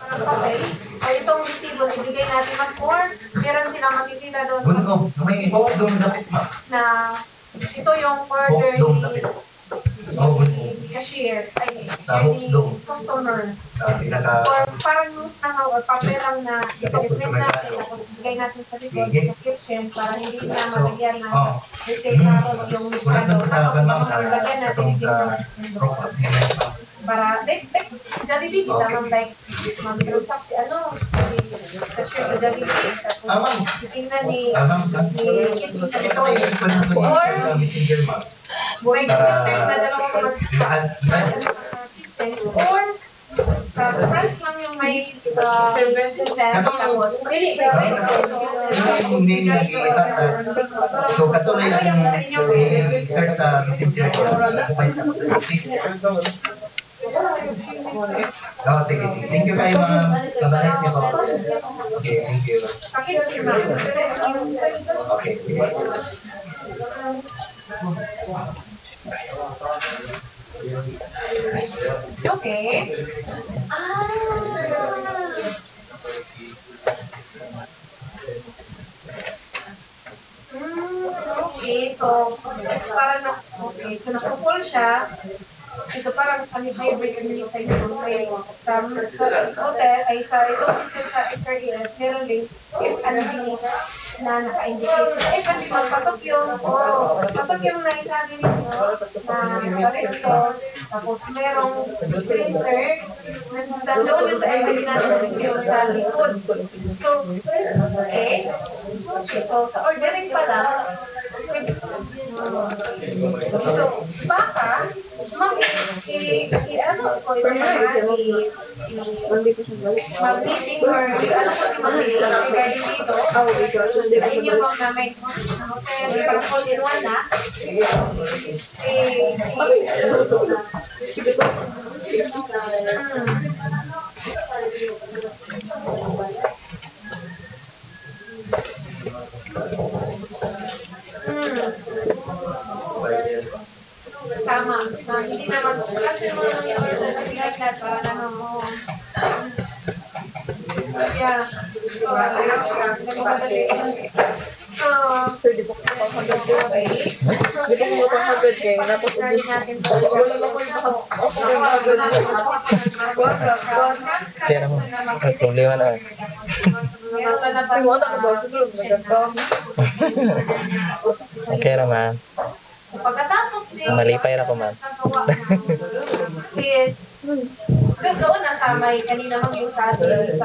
ng papel, ay itong resibo na ibigay natin or meron silang makikita doon na ito yung order ni cashier, ay ni customer. Or parang news lang or papel lang na i-print natin tapos ibigay natin sa likod sa kitchen para hindi na malagyan na receipt natin yung mechado. Tapos lagyan natin yung para Jollibee kita ma'am like mag-usap si si cashier sa Jollibee tapos titingnan ni kitchen sa likod or may computers na dalawang kitchen or sa front lang yung may system tapos So, katuloy lang yung search sa messenger ko. Oh, sige. Thank you kayo, ma'am. Kabalas niyo po. Okay, thank you. Okay, sige. Okay. Okay, so parang so naka-full siya. So parang hybrid community sa inyo. May sa hotel ay sa itong system sa SRES, meron din F&B na naka-indicate sa F&B magpasok pasok yung naisabi ninyo na resto, tapos merong printer, nandoon yung sa F&B natin yung sa likod. So, okay. So, sa ordering pa lang, so, baka, ano ko yung mag-meeting or ano ko si regarding dito, sa inyo bang na may hotel, parang all-in-one na, tama. Hindi naman. Kasi mo lang yung order na pinagkat para naman mo. Yeah. So, di ba kung 100 kayo? Di ba kung 100 kayo? Tapos ubus natin po. Wala na ko yung Kaya mo, may problema na. Okay naman. So, pagkatapos din, Malipay na ko, ma'am. is doon na sa may kanina mang yung sa ating